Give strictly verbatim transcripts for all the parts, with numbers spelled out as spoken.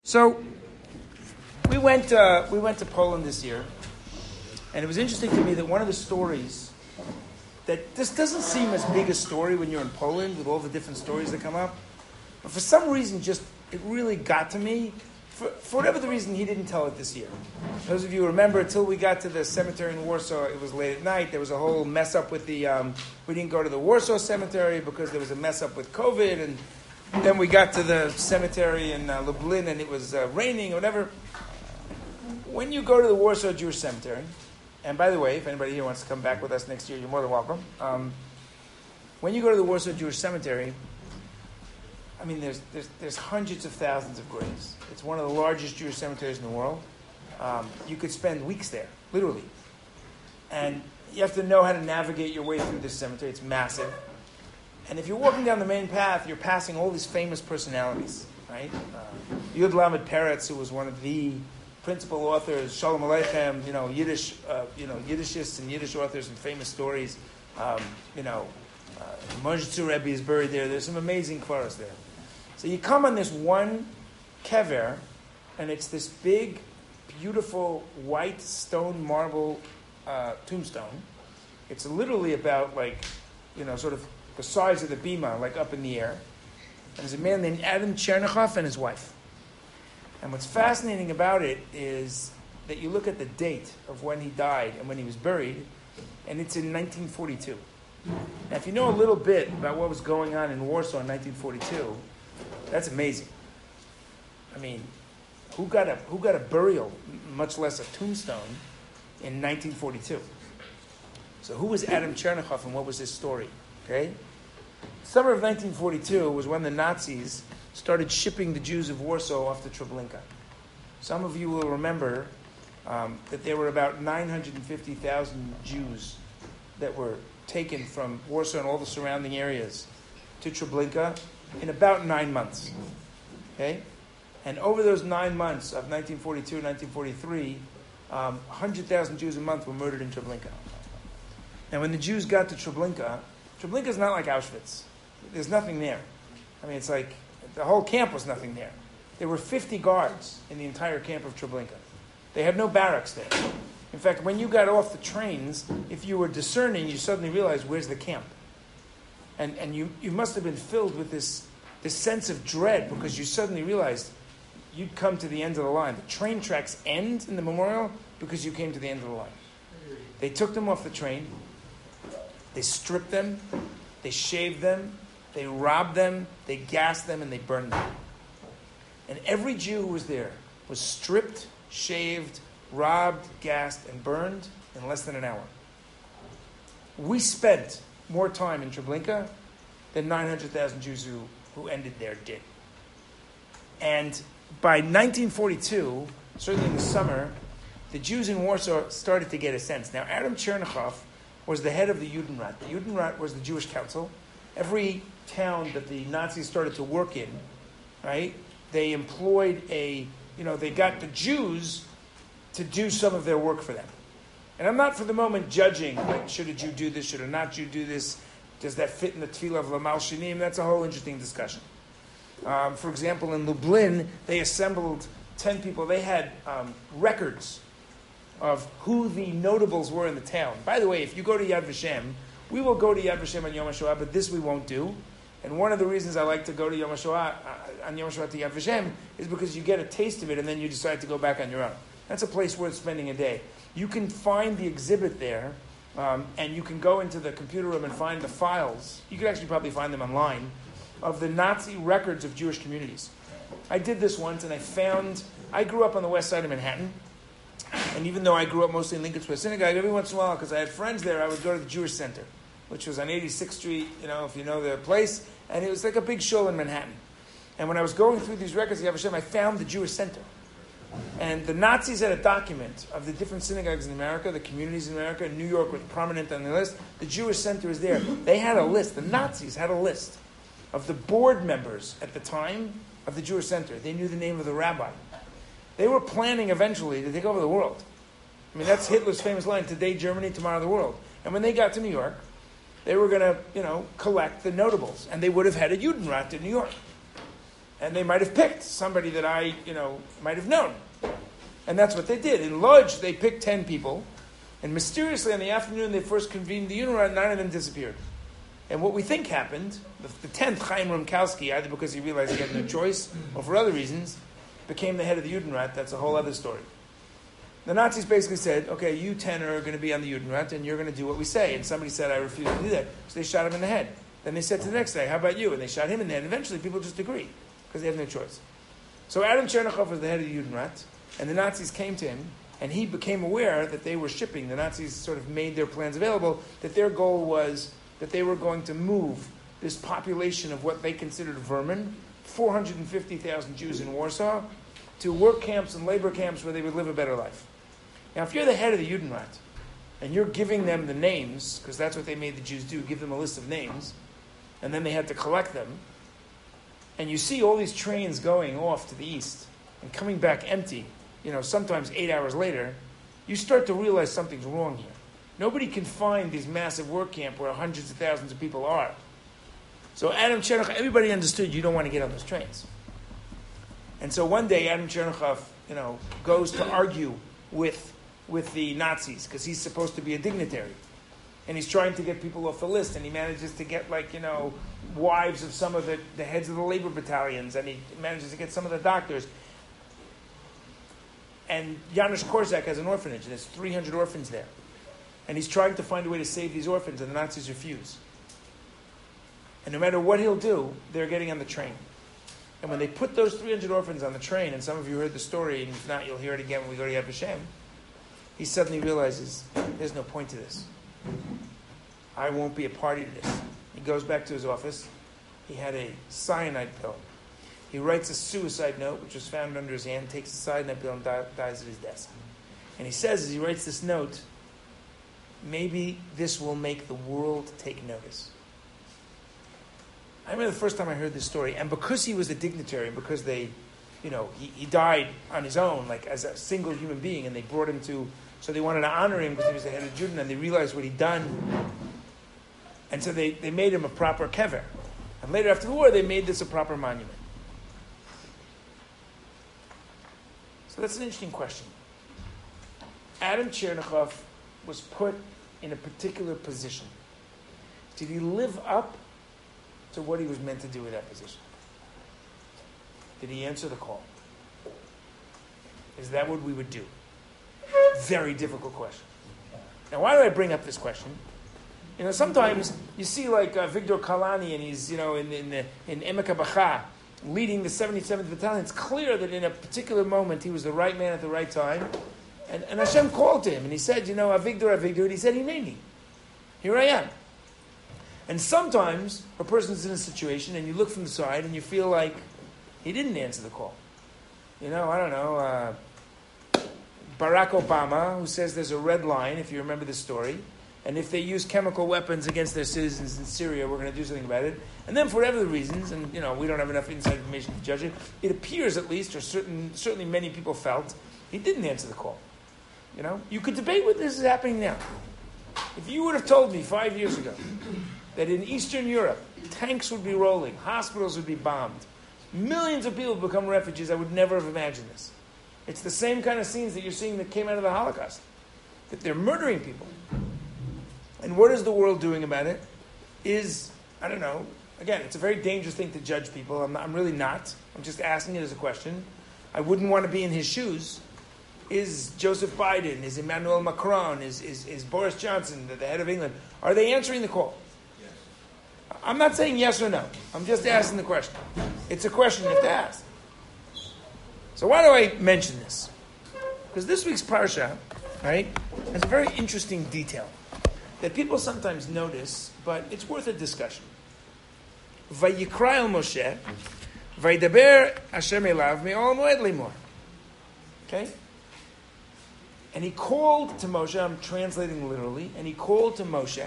So we went uh, we went to Poland this year, and it was interesting to me that one of the stories that this doesn't seem as big a story when you're in Poland with all the different stories that come up, but for some reason, just it really got to me. For, for whatever the reason, he didn't tell it this year. Those of you who remember, until we got to the cemetery in Warsaw, it was late at night. There was a whole mess up with the. Um, we didn't go to the Warsaw cemetery because there was a mess up with COVID, and then we got to the cemetery in uh, Lublin, and it was uh, raining or whatever. When you go to the Warsaw Jewish Cemetery, and by the way, if anybody here wants to come back with us next year, you're more than welcome. Um, when you go to the Warsaw Jewish Cemetery, I mean, there's, there's there's hundreds of thousands of graves. It's one of the largest Jewish cemeteries in the world. Um, you could spend weeks there, literally. And you have to know how to navigate your way through this cemetery. It's massive. And if you're walking down the main path, you're passing all these famous personalities, right? Uh, Yud Lamed Peretz, who was one of the principal authors, Shalom Aleichem, you know, Yiddish, uh, you know, Yiddishists and Yiddish authors and famous stories. Um, you know, uh, Moshe Rebbe is buried there. There's some amazing kvaros there. So you come on this one kever, and it's this big, beautiful, white stone marble uh, tombstone. It's literally about, like, you know, sort of the size of the bima, like up in the air. And there's a man named Adam Chernichoff and his wife. And what's fascinating about it is that you look at the date of when he died and when he was buried, and it's in nineteen forty-two. Now, if you know a little bit about what was going on in Warsaw in nineteen forty-two, that's amazing. I mean, who got a who got a burial, much less a tombstone, in nineteen forty-two? So who was Adam Chernichoff and what was his story? Okay? Summer of nineteen forty-two was when the Nazis started shipping the Jews of Warsaw off to Treblinka. Some of you will remember um, that there were about nine hundred fifty thousand Jews that were taken from Warsaw and all the surrounding areas to Treblinka in about nine months. Okay? And over those nine months of nineteen forty-two, nineteen forty-three, um, one hundred thousand Jews a month were murdered in Treblinka. And when the Jews got to Treblinka, Treblinka is not like Auschwitz. There's nothing there. I mean, it's like the whole camp was nothing there. There were fifty guards in the entire camp of Treblinka. They had no barracks there. In fact, when you got off the trains, if you were discerning, you suddenly realized, where's the camp? And and you, you must have been filled with this, this sense of dread because you suddenly realized you'd come to the end of the line. The train tracks end in the memorial because you came to the end of the line. They took them off the train. They stripped them. They shaved them. They robbed them, they gassed them, and they burned them. And every Jew who was there was stripped, shaved, robbed, gassed, and burned in less than an hour. We spent more time in Treblinka than nine hundred thousand Jews who, who ended there did. And by nineteen forty-two, certainly in the summer, the Jews in Warsaw started to get a sense. Now, Adam Chernichoff was the head of the Judenrat. The Judenrat was the Jewish council. Every town that the Nazis started to work in, right, they employed a, you know, they got the Jews to do some of their work for them. And I'm not for the moment judging, like, should a Jew do this, should a not Jew do this, does that fit in the tefillah of Lamal Shinim? That's a whole interesting discussion. Um, for example, in Lublin, they assembled ten people. They had um, records of who the notables were in the town. By the way, if you go to Yad Vashem, we will go to Yad Vashem on Yom HaShoah, but this we won't do. And one of the reasons I like to go to Yom HaShoah, uh, on Yom HaShoah to Yad Vashem, is because you get a taste of it and then you decide to go back on your own. That's a place worth spending a day. You can find the exhibit there, um, and you can go into the computer room and find the files. You could actually probably find them online, of the Nazi records of Jewish communities. I did this once, and I found, I grew up on the west side of Manhattan, and even though I grew up mostly in Lincoln Square Synagogue, every once in a while, because I had friends there, I would go to the Jewish Center, which was on eighty-sixth Street, you know, if you know the place, and it was like a big shul in Manhattan. And when I was going through these records of Yad Vashem, I found the Jewish Center. And the Nazis had a document of the different synagogues in America, the communities in America. New York was prominent on the list. The Jewish Center is there. They had a list. The Nazis had a list of the board members at the time of the Jewish Center. They knew the name of the rabbi. They were planning eventually to take over the world. I mean, that's Hitler's famous line, today Germany, tomorrow the world. And when they got to New York, they were going to, you know, collect the notables. And they would have had a Judenrat in New York. And they might have picked somebody that I, you know, might have known. And that's what they did. In Lodz, they picked ten people, and mysteriously on the afternoon they first convened the Judenrat, nine of them disappeared. And what we think happened, the, the tenth, Chaim Rumkalski, either because he realized he had no choice, or for other reasons, became the head of the Judenrat. That's a whole other story. The Nazis basically said, okay, you ten are going to be on the Judenrat, and you're going to do what we say. And somebody said, I refuse to do that. So they shot him in the head. Then they said to the next day, how about you? And they shot him in the head. Eventually, people just agree, because they have no choice. So Adam Chernichov was the head of the Judenrat, and the Nazis came to him, and he became aware that they were shipping. The Nazis sort of made their plans available, that their goal was that they were going to move this population of what they considered vermin, four hundred fifty thousand Jews in Warsaw, to work camps and labor camps where they would live a better life. Now, if you're the head of the Judenrat, and you're giving them the names, because that's what they made the Jews do, give them a list of names, and then they had to collect them, and you see all these trains going off to the east and coming back empty, you know, sometimes eight hours later, you start to realize something's wrong here. Nobody can find these massive work camps where hundreds of thousands of people are. So Adam Chernichov, everybody understood you don't want to get on those trains. And so one day Adam Chernichov, you know, goes to argue with, with the Nazis because he's supposed to be a dignitary. And he's trying to get people off the list, and he manages to get, like, you know, wives of some of the, the heads of the labor battalions, and he manages to get some of the doctors. And Janusz Korczak has an orphanage, and there's three hundred orphans there. And he's trying to find a way to save these orphans, and the Nazis refuse. And no matter what he'll do, they're getting on the train. And when they put those three hundred orphans on the train, and some of you heard the story, and if not, you'll hear it again when we go to Yad Vashem, he suddenly realizes, there's no point to this. I won't be a party to this. He goes back to his office. He had a cyanide pill. He writes a suicide note, which was found under his hand, takes the cyanide pill and die, dies at his desk. And he says, as he writes this note, maybe this will make the world take notice. I remember the first time I heard this story, and because he was a dignitary, and because they, you know, he, he died on his own, like as a single human being, and they brought him to, so they wanted to honor him because he was the head of Judah, and they realized what he'd done. And so they, they made him a proper kever. And later after the war, they made this a proper monument. So that's an interesting question. Adam Chernichov was put in a particular position. Did he live up to what he was meant to do with that position? Did he answer the call? Is that what we would do? Very difficult question. Now, why do I bring up this question? You know, sometimes you see like uh, Victor Kalani, and he's, you know, in in, the, in Emek HaBacha, leading the seventy-seventh Battalion. It's clear that in a particular moment he was the right man at the right time. And, and Hashem called to him, and he said, you know, Avigdor, Avigdor, and he said, Hineni. Here I am. And sometimes a person's in a situation, and you look from the side, and you feel like he didn't answer the call. You know, I don't know, uh, Barack Obama, who says there's a red line, if you remember the story, and if they use chemical weapons against their citizens in Syria, we're going to do something about it. And then for whatever the reasons, and you know, we don't have enough inside information to judge it, it appears at least, or certain, certainly many people felt, he didn't answer the call. You know, you could debate what this is happening now. If you would have told me five years ago that in Eastern Europe, tanks would be rolling, hospitals would be bombed, millions of people would become refugees, I would never have imagined this. It's the same kind of scenes that you're seeing that came out of the Holocaust. That they're murdering people. And what is the world doing about it? Is, I don't know, again, it's a very dangerous thing to judge people. I'm, I'm really not. I'm just asking it as a question. I wouldn't want to be in his shoes. Is Joseph Biden, is Emmanuel Macron, is, is, is Boris Johnson, the, the head of England, are they answering the call? Yes. I'm not saying yes or no. I'm just asking the question. It's a question you have to ask. So why do I mention this? Because this week's parsha, right, has a very interesting detail that people sometimes notice, but it's worth a discussion. Vayikra el Moshe, Vaydaber Hashem elav me'ol moed limor. Okay? And he called to Moshe, I'm translating literally, and he called to Moshe,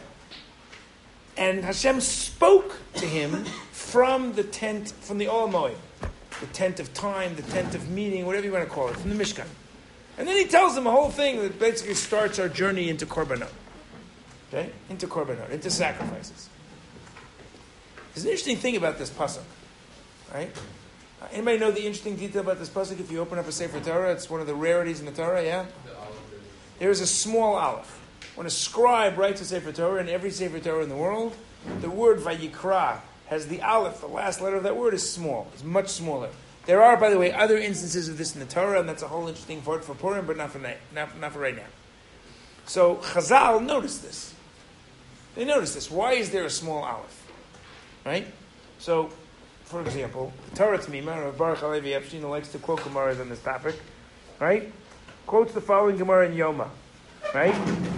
and Hashem spoke to him from the tent, from the Ol Moed, the tent of time, the tent of meeting, whatever you want to call it, from the Mishkan. And then he tells him a whole thing that basically starts our journey into Korbanot. Okay? Into Korbanot, into sacrifices. There's an interesting thing about this pasuk, right? Uh, anybody know the interesting detail about this pasuk? If you open up a Sefer Torah, it's one of the rarities in the Torah, yeah? There is a small aleph. When a scribe writes a Sefer Torah, in every Sefer Torah in the world, the word Vayikra has the aleph, the last letter of that word is small. It's much smaller. There are, by the way, other instances of this in the Torah, and that's a whole interesting part for Purim, but not for, na- not, not for right now. So Chazal noticed this. They noticed this. Why is there a small aleph? Right? So, for example, the Torah Tamima, Rav Baruch Halevi Epstein, who likes to quote Gemaras on this topic, right? Quotes the following Gemara in Yoma, right?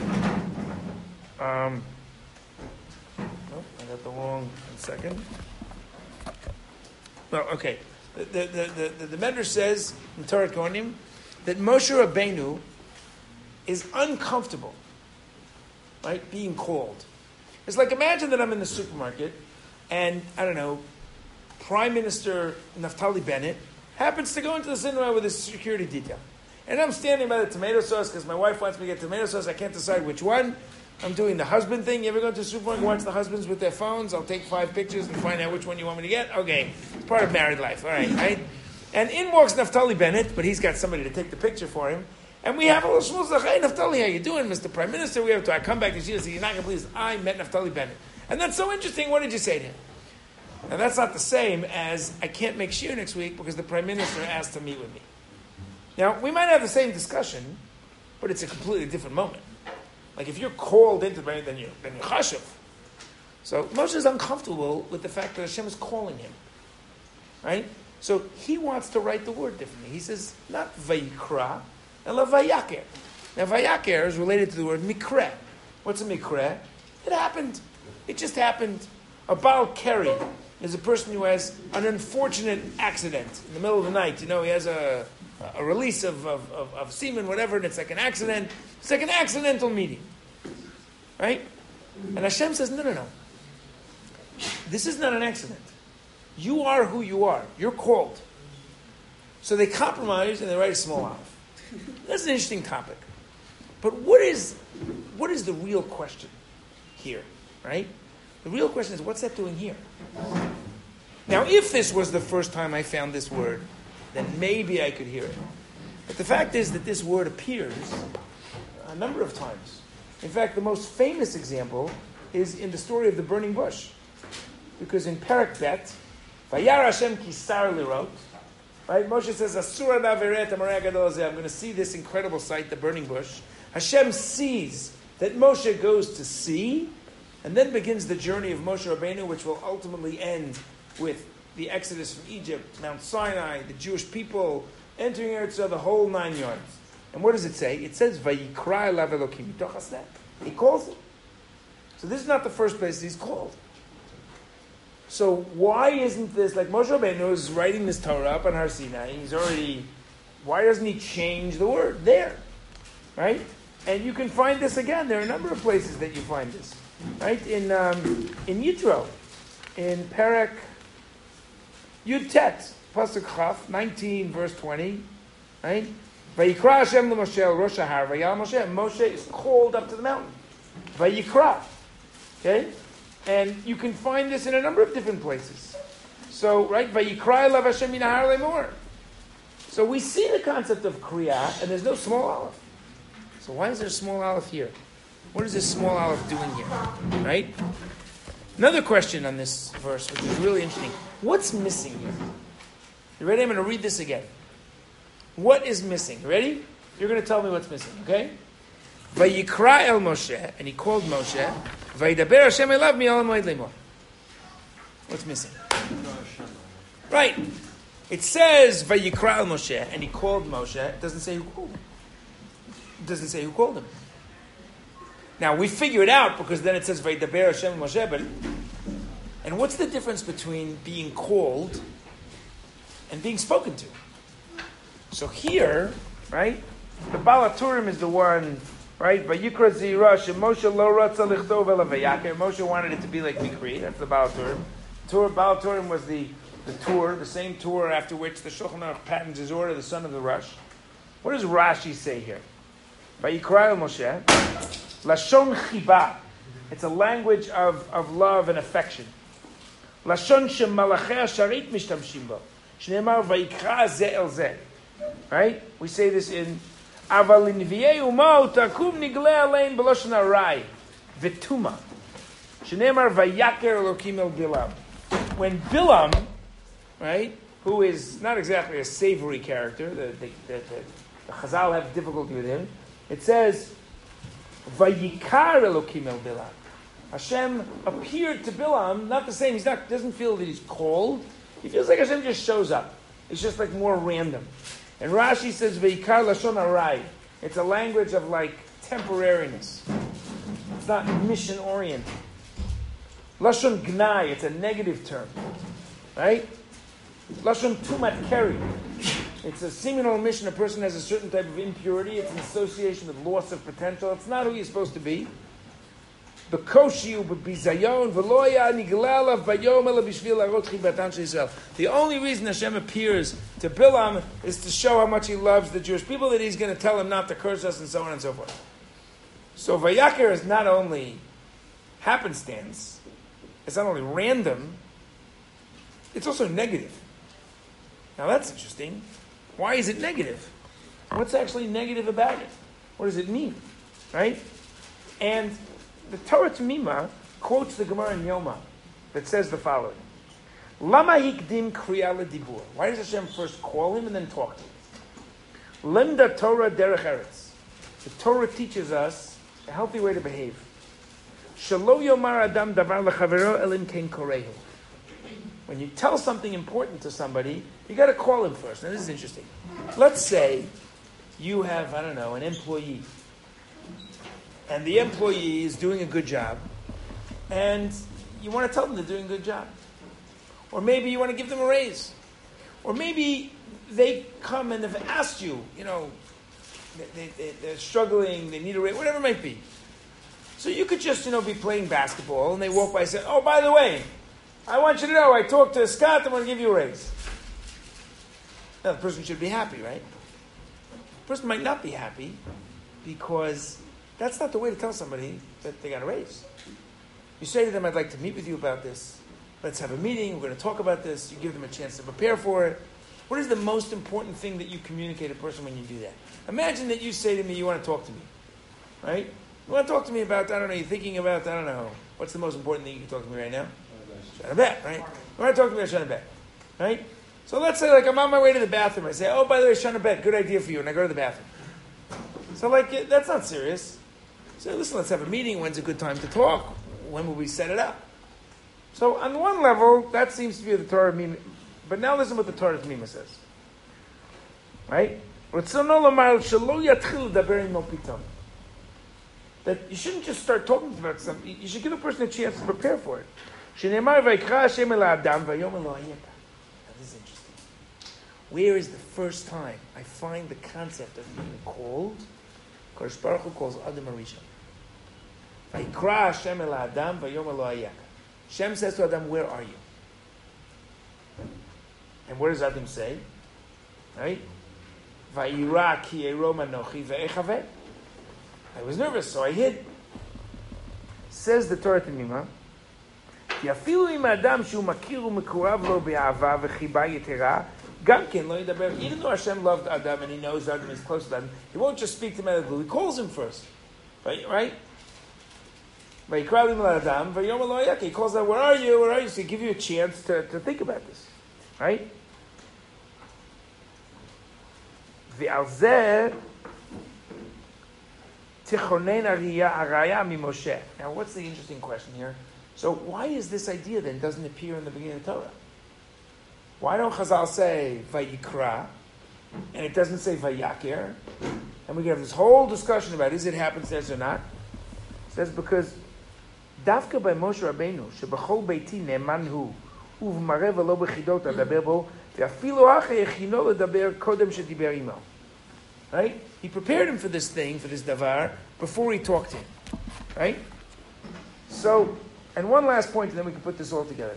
Um, oh, I got the wrong one second. Well, okay. The the the the, the Medrash says in Torah Kohanim that Moshe Rabbeinu is uncomfortable, right, being called. It's like, imagine that I'm in the supermarket and, I don't know, Prime Minister Naftali Bennett happens to go into the cinema with his security detail. And I'm standing by the tomato sauce because my wife wants me to get tomato sauce. I can't decide which one. I'm doing the husband thing. You ever go to the supermarket and watch the husbands with their phones? I'll take five pictures and find out which one you want me to get. Okay, it's part of married life. All right, right? And in walks Naftali Bennett, but he's got somebody to take the picture for him. And we have a little schmooze like, hey, Naftali, how you doing, Mister Prime Minister? We have to. I come back to you and say, you're not going to believe this. I met Naftali Bennett. And that's so interesting. What did you say to him? Now, that's not the same as I can't make shiur next week because the Prime Minister asked to meet with me. Now, we might have the same discussion, but it's a completely different moment. Like, if you're called into the then you're, then you're chashuv. So, Moshe is uncomfortable with the fact that Hashem is calling him. Right? So, he wants to write the word differently. He says, not vayikra, ela vayaker. Now, vayaker is related to the word mikre. What's a mikre? It happened. It just happened. A Baal Keri is a person who has an unfortunate accident in the middle of the night. You know, he has a, a release of, of, of, of semen, whatever, and it's like an accident. It's like an accidental meeting. Right? And Hashem says, no, no, no. This is not an accident. You are who you are. You're called. So they compromise and they write a small aleph. That's an interesting topic. But what is what is the real question here? Right? The real question is, what's that doing here? Now, if this was the first time I found this word, then maybe I could hear it. But the fact is that this word appears a number of times. In fact, the most famous example is in the story of the burning bush. Because in Perek Bet, Vayar Hashem kisar lirot, right? Moshe says, Asura naveret amarei gadol hazeh. I'm going to see this incredible sight, the burning bush. Hashem sees that Moshe goes to see, and then begins the journey of Moshe Rabbeinu, which will ultimately end with the exodus from Egypt, Mount Sinai, the Jewish people entering Eretz Yisrael, the whole nine yards. And what does it say? It says, Vayikra elav Elokim mitoch hasneh. He calls him. So this is not the first place he's called. So why isn't this, like Moshe Rabbeinu is writing this Torah up on Har Sinai, he's already, why doesn't he change the word there? Right? And you can find this again. There are a number of places that you find this. Right? In um, in Yitro, in Perek Yud Tet, Pasuk Chaf, nineteen, verse twenty, right? Vayikra Hashem l'Moshe el Rosh Hahar, Vayal Moshe. Moshe is called up to the mountain. Vayikra. Okay? And you can find this in a number of different places. So, right? Vayikra elav Hashem min hahar lemor. So we see the concept of Kriya, and there's no small aleph. So why is there a small aleph here? What is this small aleph doing here? Right? Another question on this verse, which is really interesting. What's missing here? You ready? I'm going to read this again. What is missing? You ready? You're going to tell me what's missing, okay? Vayikra el Moshe, and he called Moshe, Vayidaber Hashem elav mi'olam moed lemor. What's missing? Right. It says Vayikra el Moshe, and he called Moshe. It doesn't say who called him. It doesn't say who called him. Now, we figure it out because then it says Vayidaber Hashem Moshe, but and what's the difference between being called and being spoken to? So here, right, the Baal HaTurim is the one, right? Vayikra Zira Moshe lo ratza lichtov ela vayaker. Moshe wanted it to be like Mikri. That's the Baal HaTurim. Tur Baal HaTurim was the the tour, the same tour after which the Shulchan Aruch patents his order, the son of the Rush. What does Rashi say here? Vayikra el Moshe Lashon Chiba. It's a language of, of love and affection. Lashon shemalachei hasharit mishtamshim bo. Shneimar vayikra ze el ze. Right? We say this in Aval Niviyei Umo takum nigle alein b'loshen harai v'tuma. Shneimar vayaker Elokim el Bilam. When Bilam, right, who is not exactly a savory character, the, the, the, the, the Chazal have difficulty with him, it says, Vayikar Elokim el Bilam. Hashem appeared to Bilam, not the same, he doesn't feel that he's called, he feels like Hashem just shows up. It's just like more random. And Rashi says, Vayikar Lashon Harai. It's a language of like temporariness. It's not mission-oriented. Lashon Gnai, it's a negative term. Right? Lashon Tumat Keri. It's a seminal omission. A person has a certain type of impurity. It's an association with loss of potential. It's not who you're supposed to be. The only reason Hashem appears to Bilam is to show how much he loves the Jewish people, that he's going to tell them not to curse us, and so on and so forth. So Vayaker is not only happenstance, it's not only random, it's also negative. Now that's interesting. Why is it negative? What's actually negative about it? What does it mean? Right? And the Torah Tamima quotes the Gemara in Yoma that says the following. Lama hikdim kriya ledibur. Why does Hashem first call him and then talk to him? Lemda Torah derech eretz. The Torah teaches us a healthy way to behave. Shelo yomar adam davar lechavero elim ken korehu. When you tell something important to somebody, you got to call him first. Now this is interesting. Let's say you have, I don't know, an employee. And the employee is doing a good job. And you want to tell them they're doing a good job. Or maybe you want to give them a raise. Or maybe they come and have asked you, you know, they, they, they're struggling, they need a raise, whatever it might be. So you could just, you know, be playing basketball and they walk by and say, oh, by the way, I want you to know, I talked to Scott, I'm going to give you a raise. Now, the person should be happy, right? The person might not be happy because that's not the way to tell somebody that they got a raise. You say to them, I'd like to meet with you about this. Let's have a meeting. We're going to talk about this. You give them a chance to prepare for it. What is the most important thing that you communicate to a person when you do that? Imagine that you say to me, you want to talk to me. Right? You want to talk to me about, I don't know, you're thinking about, I don't know, what's the most important thing you can talk to me right now? Shana Bet, right? You want to talk to me about Shana Bet. Right? So let's say, like, I'm on my way to the bathroom. I say, oh, by the way, Shana Bet, good idea for you. And I go to the bathroom. So, like, that's not serious. So, listen, let's have a meeting. When's a good time to talk? When will we set it up? So, on one level, that seems to be the Torah Mima. But now listen what the Torah Mima says. Right? That you shouldn't just start talking about something. You should give a person a chance to prepare for it. Now, this is interesting. Where is the first time I find the concept of being called? Kodesh Baruch Hu calls Adam Arishon. Vayikra Hashem el Adam vayom lo hayaka. Hashem says to Adam, where are you? And what does Adam say? Right? Vayira ki ero manochi ve'echaveh. I was nervous, so I hid. Says the Torah Tamima, Yafilu im Adam shu makir u'mekurav lo be'ava v'chiba yetera, gam ken lo yidaber. Even though Hashem loved Adam and he knows Adam is close to Adam, he won't just speak to him out of the blue. He calls him first. Right? Right? Vayikra lim Adam vayom lo hayaka. He calls out, where are you? Where are you? So he gives you a chance to, to think about this. Right? V'al zeh tichonen araya mi Moshe. Now, what's the interesting question here? So, why is this idea then doesn't appear in the beginning of the Torah? Why don't Chazal say Vayikra, and it doesn't say Vayakir? And we can have this whole discussion about is it happenstance or not? It says because Dafka by Moshe Rabbeinu shebachol beiti ne'eman hu uv'mareh v'lo b'chidot adaber bo ve'afilu achei echino ledaber kodem shediber imo. Right? He prepared him for this thing, for this davar, before he talked to him. Right? So, and one last point, and then we can put this all together.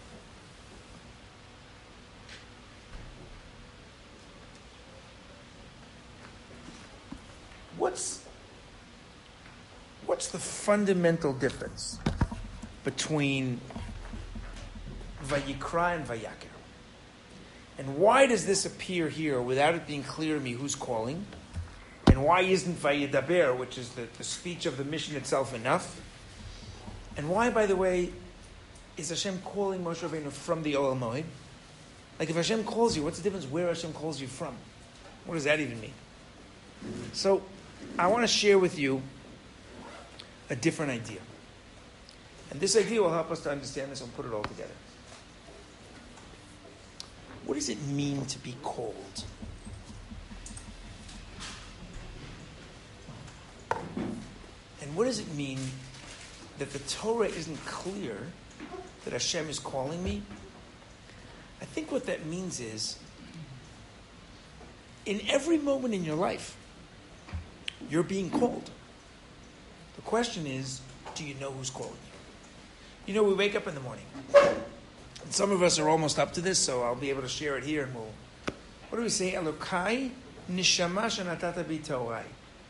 What's, what's the fundamental difference between Vayikra and Vayakir? And why does this appear here without it being clear to me who's calling? And why isn't Vayidaber, which is the, the speech of the mission itself, enough? And why, by the way, is Hashem calling Moshe Rabbeinu from the Ohel Moed? Like if Hashem calls you, what's the difference where Hashem calls you from? What does that even mean? So I want to share with you a different idea. And this idea will help us to understand this and put it all together. What does it mean to be called? And what does it mean that the Torah isn't clear that Hashem is calling me? I think what that means is, in every moment in your life, you're being called. The question is, do you know who's calling you? You know, we wake up in the morning. And some of us are almost up to this, so I'll be able to share it here. And we'll, what do we say? Elokai nishama shenatata bi Torai.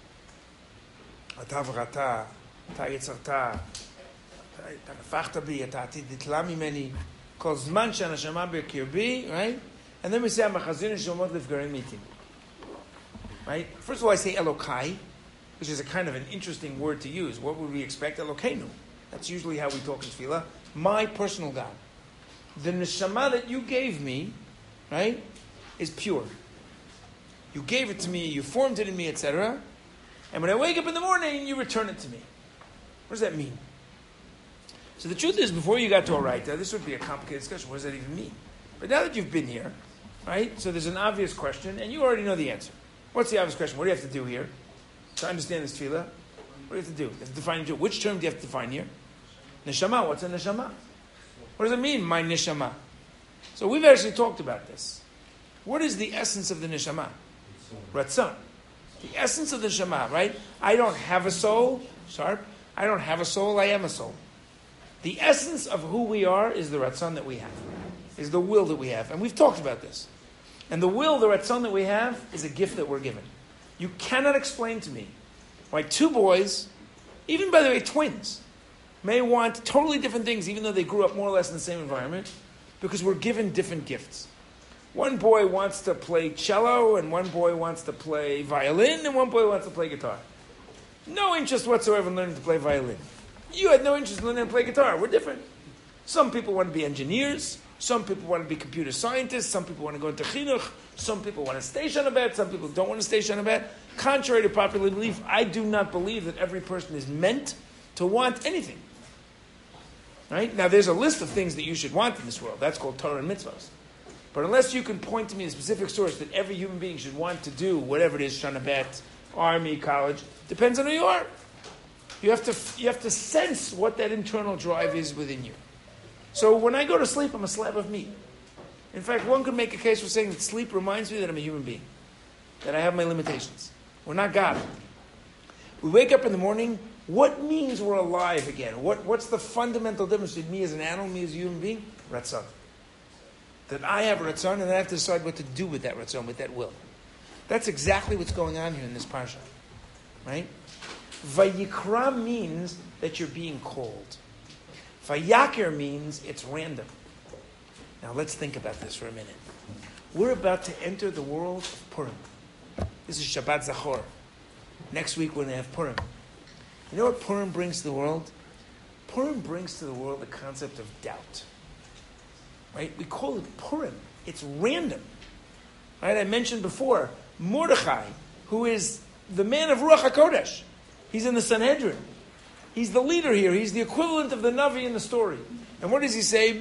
Ata v'rata, ata yitzarta, ata nefachta bi, ata atid ditla mimeni, kol zman shenashama b'kirbi, right? And then we say, Amachazinu shomot lifgarim mitim. Right? First of all, I say Elokai, which is a kind of an interesting word to use. What would we expect? Elokeinu. That's usually how we talk in Tefillah. My personal God. The neshama that you gave me, right, is pure. You gave it to me, you formed it in me, et cetera. And when I wake up in the morning, you return it to me. What does that mean? So the truth is, before you got to Oraita, this would be a complicated discussion. What does that even mean? But now that you've been here, right, so there's an obvious question, and you already know the answer. What's the obvious question? What do you have to do here to understand this tefillah? What do you have to do? You have to define it. Which term do you have to define here? Neshama. What's a neshama? What does it mean, my neshama? So we've actually talked about this. What is the essence of the neshama? Ratzon. The essence of the neshama, right? I don't have a soul. Sharp. I don't have a soul. I am a soul. The essence of who we are is the ratzon that we have. Is the will that we have. And we've talked about this. And the will, the ratzon that we have, is a gift that we're given. You cannot explain to me why two boys, even by the way twins, may want totally different things even though they grew up more or less in the same environment, because we're given different gifts. One boy wants to play cello, and one boy wants to play violin, and one boy wants to play guitar. No interest whatsoever in learning to play violin. You had no interest in learning to play guitar. We're different. Some people want to be engineers. Some people want to be computer scientists. Some people want to go into chinuch. Some people want to stay Shanabet. Some people don't want to stay Shanabet. Contrary to popular belief, I do not believe that every person is meant to want anything. Right? Now, there's a list of things that you should want in this world. That's called Torah and mitzvahs. But unless you can point to me a specific source that every human being should want to do whatever it is, Shanabet, army, college, depends on who you are. You have to you have to sense what that internal drive is within you. So when I go to sleep, I'm a slab of meat. In fact, one could make a case for saying that sleep reminds me that I'm a human being, that I have my limitations. We're not God. We wake up in the morning. What means we're alive again? What, what's the fundamental difference between me as an animal, me as a human being? Ratzon. That I have a ratzon, and I have to decide what to do with that ratzon, with that will. That's exactly what's going on here in this parsha. Right? Vayikra means that you're being called. Vayakir means it's random. Now let's think about this for a minute. We're about to enter the world of Purim. This is Shabbat Zachor. Next week we're going to have Purim. You know what Purim brings to the world? Purim brings to the world the concept of doubt. Right? We call it Purim. It's random. Right? I mentioned before, Mordechai, who is the man of Ruach HaKodesh. He's in the Sanhedrin. He's the leader here. He's the equivalent of the Navi in the story. And what does he say?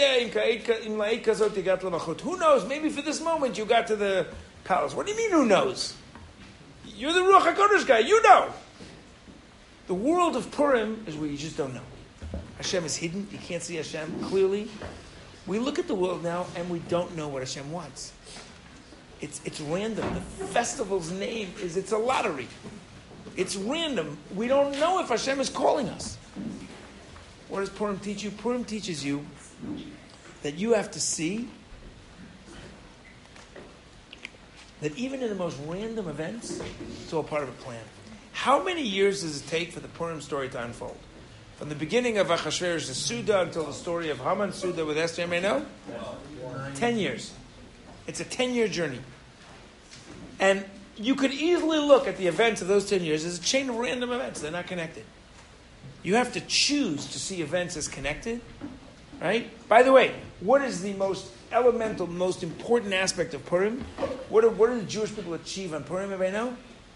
Who knows? Maybe for this moment you got to the palace. What do you mean, who knows? You're the Ruach HaKodesh guy. You know. The world of Purim is where you just don't know. Hashem is hidden. You can't see Hashem clearly. We look at the world now and we don't know what Hashem wants. It's, it's random. The festival's name is, it's a lottery. It's random. We don't know if Hashem is calling us. What does Purim teach you? Purim teaches you that you have to see that even in the most random events, it's all part of a plan. How many years does it take for the Purim story to unfold? From the beginning of Achashverosh's Suda until the story of Haman's Suda with Esther, you may know? Ten years. It's a ten-year journey. And you could easily look at the events of those ten years as a chain of random events. They're not connected. You have to choose to see events as connected, right? By the way, what is the most elemental, most important aspect of Purim? What do, what do the Jewish people achieve on Purim, everybody know?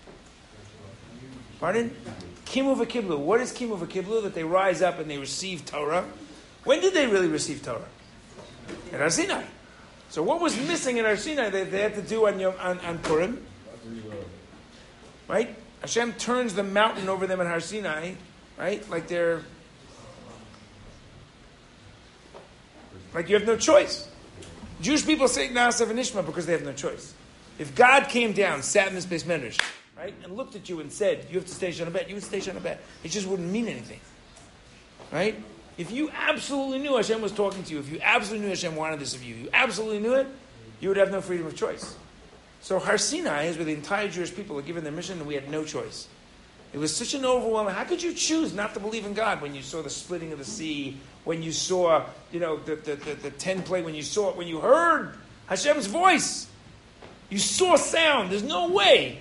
Pardon? Kimu v'kiblu. What is kimu v'kiblu? That they rise up and they receive Torah. When did they really receive Torah? At Har Sinai. So what was missing at Har Sinai that they had to do on, Yom, on, on Purim? Right? Hashem turns the mountain over them at Har Sinai, right? Like they're... Like you have no choice. Jewish people say Na'aseh v'nishma because they have no choice. If God came down, sat in this base medrash, right, and looked at you and said, you have to stay on a bet, you would stay on a bet. It just wouldn't mean anything. Right? If you absolutely knew Hashem was talking to you, if you absolutely knew Hashem wanted this of you, you absolutely knew it, you would have no freedom of choice. So Har Sinai is where the entire Jewish people were given their mission and we had no choice. It was such an overwhelming... How could you choose not to believe in God when you saw the splitting of the sea, when you saw, you know, the, the, the, the ten plague, when you saw it, when you heard Hashem's voice? You saw sound. There's no way.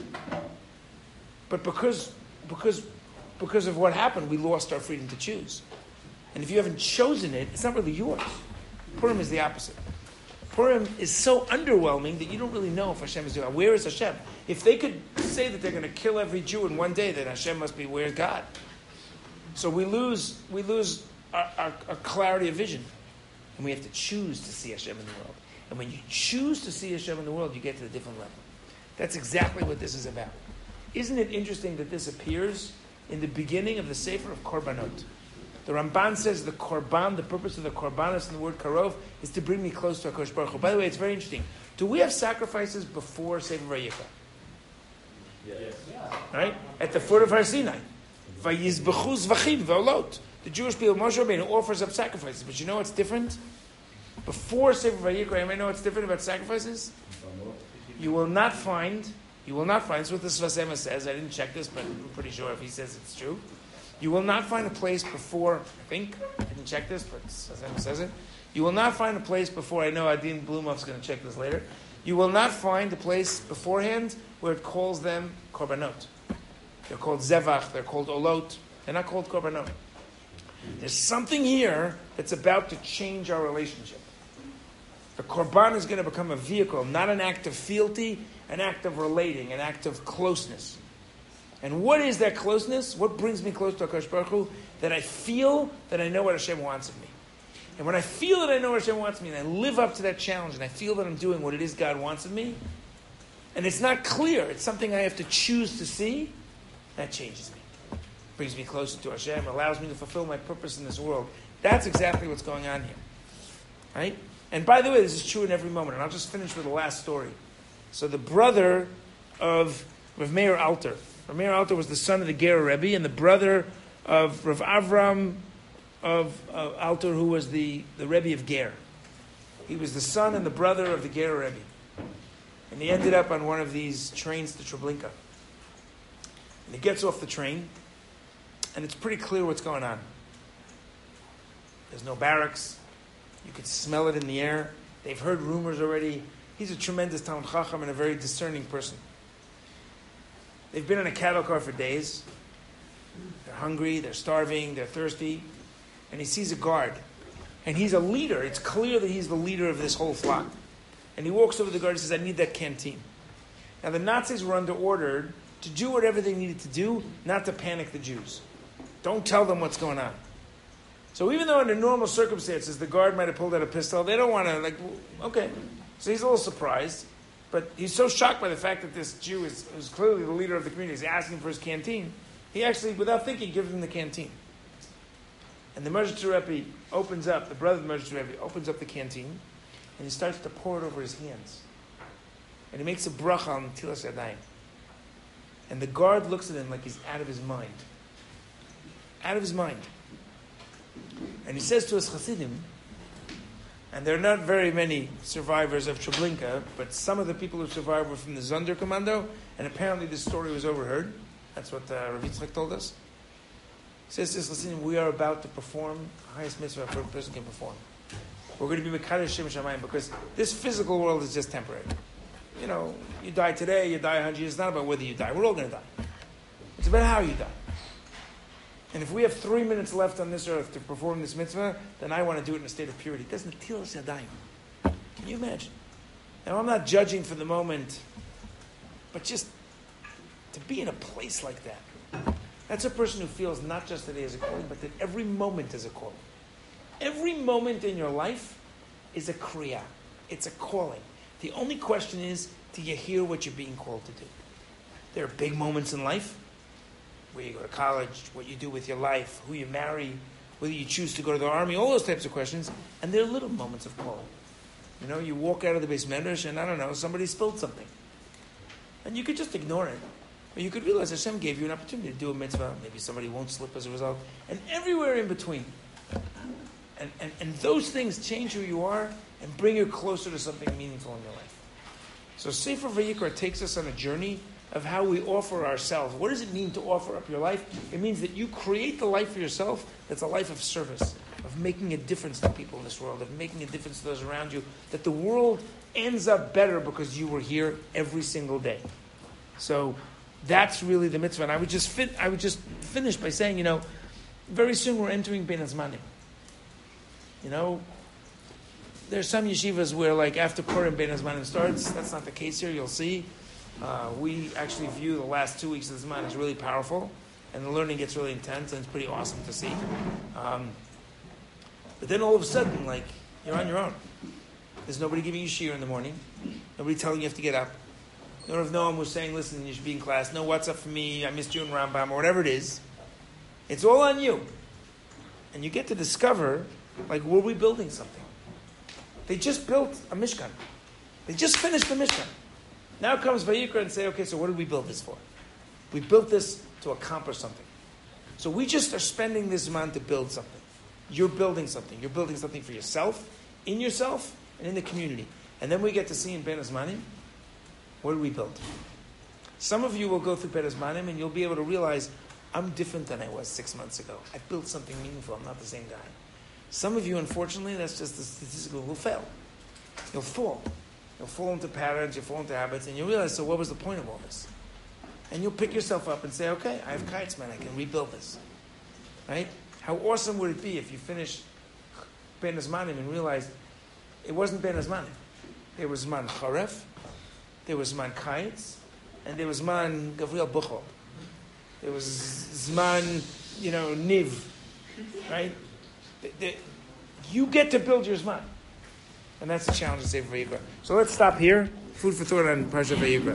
But because, because, because of what happened, we lost our freedom to choose. And if you haven't chosen it, it's not really yours. Purim is the opposite. Purim is so underwhelming that you don't really know if Hashem is doing it. Where is Hashem? If they could say that they're going to kill every Jew in one day, then Hashem must be, where's God? So we lose we lose our, our, our clarity of vision. And we have to choose to see Hashem in the world. And when you choose to see Hashem in the world, you get to a different level. That's exactly what this is about. Isn't it interesting that this appears in the beginning of the Sefer of Korbanot? The Ramban says the Korban, the purpose of the Korbanos in the word Karov, is to bring me close to HaKadosh Baruch Hu. By the way, it's very interesting. Do we have sacrifices before Sefer Vayikra? Yes. Right? At the foot of Har Sinai. Vayizbechu zvachim v'olot. The Jewish people, Moshe Rabbeinu offers up sacrifices. But you know what's different? Before Sefer Vayikra, anybody know what's different about sacrifices? You will not find, you will not find, this is what the Sfas Emes says, I didn't check this, but I'm pretty sure if he says it's true. You will not find a place before, I think, I didn't check this, but Sfas Emes says it. You will not find a place before, I know Adin Blumov's going to check this later. You will not find a place beforehand where it calls them korbanot. They're called zevach, they're called olot. They're not called korbanot. There's something here that's about to change our relationship. The korban is going to become a vehicle, not an act of fealty, an act of relating, an act of closeness. And what is that closeness? What brings me close to HaKadosh Baruch Hu? That I feel that I know what Hashem wants of me. And when I feel that I know what Hashem wants of me, and I live up to that challenge, and I feel that I'm doing what it is God wants of me, and it's not clear, it's something I have to choose to see, that changes me. Brings me closer to Hashem, allows me to fulfill my purpose in this world. That's exactly what's going on here. Right? And by the way, this is true in every moment. And I'll just finish with the last story. So the brother of Rav Meir Alter. Rav Meir Alter was the son of the Ger Rebbe, and the brother of Rav Avram of uh, Alter, who was the, the Rebbe of Ger. He was the son and the brother of the Ger Rebbe. And he ended up on one of these trains to Treblinka. And he gets off the train, and it's pretty clear what's going on. There's no barracks. You could smell it in the air. They've heard rumors already. He's a tremendous Talmid Chacham and a very discerning person. They've been in a cattle car for days. They're hungry, they're starving, they're thirsty. And he sees a guard. And he's a leader. It's clear that he's the leader of this whole flock. And he walks over to the guard and says, I need that canteen. Now the Nazis were under order to do whatever they needed to do, not to panic the Jews. Don't tell them what's going on. So even though under normal circumstances the guard might have pulled out a pistol, they don't want to, like, okay. So he's a little surprised. But he's so shocked by the fact that this Jew is, is clearly the leader of the community, is asking for his canteen, he actually, without thinking, gives him the canteen. And the Mershit Rebbe opens up, the brother of the Mershit Rebbe opens up the canteen, and he starts to pour it over his hands. And he makes a bracha on Tilas Yadayim. And the guard looks at him like he's out of his mind. Out of his mind. And he says to his Hasidim, and there are not very many survivors of Treblinka, but some of the people who survived were from the Sonderkommando, and apparently this story was overheard. That's what uh, Rav Yitzchak told us. He says to his Hasidim, we are about to perform the highest mitzvah a person can perform. We're going to be Mekadosh Shem Shamayim because this physical world is just temporary. You know, you die today, you die a hundred years. It's not about whether you die. We're all going to die. It's about how you die. And if we have three minutes left on this earth to perform this mitzvah, then I want to do it in a state of purity. It doesn't till Sadayim. Can you imagine? Now, I'm not judging for the moment, but just to be in a place like that. That's a person who feels not just that he has a calling, but that every moment is a calling. Every moment in your life is a kriya. It's a calling. The only question is, do you hear what you're being called to do? There are big moments in life, where you go to college, what you do with your life, who you marry, whether you choose to go to the army, all those types of questions. And there are little moments of calling. You know, you walk out of the base medrash and, I don't know, somebody spilled something. And you could just ignore it. Or you could realize Hashem gave you an opportunity to do a mitzvah. Maybe somebody won't slip as a result. And everywhere in between. And, and, and those things change who you are and bring you closer to something meaningful in your life. So Sefer Vayikra takes us on a journey of how we offer ourselves. What does it mean to offer up your life? It means that you create the life for yourself that's a life of service, of making a difference to people in this world, of making a difference to those around you, that the world ends up better because you were here every single day. So that's really the mitzvah. And I would just fit, I would just finish by saying, you know, very soon we're entering Ben Hazmanim. You know, there's some yeshivas where, like, after Purim, Ben Hazmanim starts. That's not the case here. You'll see. Uh, we actually view the last two weeks of the Zman as really powerful, and the learning gets really intense, and it's pretty awesome to see. Um, but then all of a sudden, like, you're on your own. There's nobody giving you shiur in the morning. Nobody telling you you have to get up. No Rav Noam was saying, listen, you should be in class. No, what's up for me? I missed you in Rambam, or whatever it is. It's all on you. And you get to discover, like, were we building something? They just built a Mishkan. They just finished the Mishkan. Now comes Vayikra and say, okay, so what did we build this for? We built this to accomplish something. So we just are spending this month to build something. You're building something. You're building something for yourself, in yourself, and in the community. And then we get to see in Ben Hazmanim, what did we build? Some of you will go through Ben Hazmanim and you'll be able to realize, I'm different than I was six months ago. I built something meaningful. I'm not the same guy. Some of you, unfortunately, that's just the statistical, will fail. You'll fall. You'll fall into patterns, you'll fall into habits, and you'll realize, so what was the point of all this? And you'll pick yourself up and say, okay, I have kites, man, I can rebuild this. Right? How awesome would it be if you finish Ben Hazmanim and realize it wasn't Ben Hazmanim. There was Man Charef, there was Man Kites, and there was Man Gavriel Buchel. There was Zman, you know, Niv. Right? The, the, you get to build your Zman. And that's the challenge of Sefer Vayikra. So let's stop here. Food for thought on Parshat Vayikra.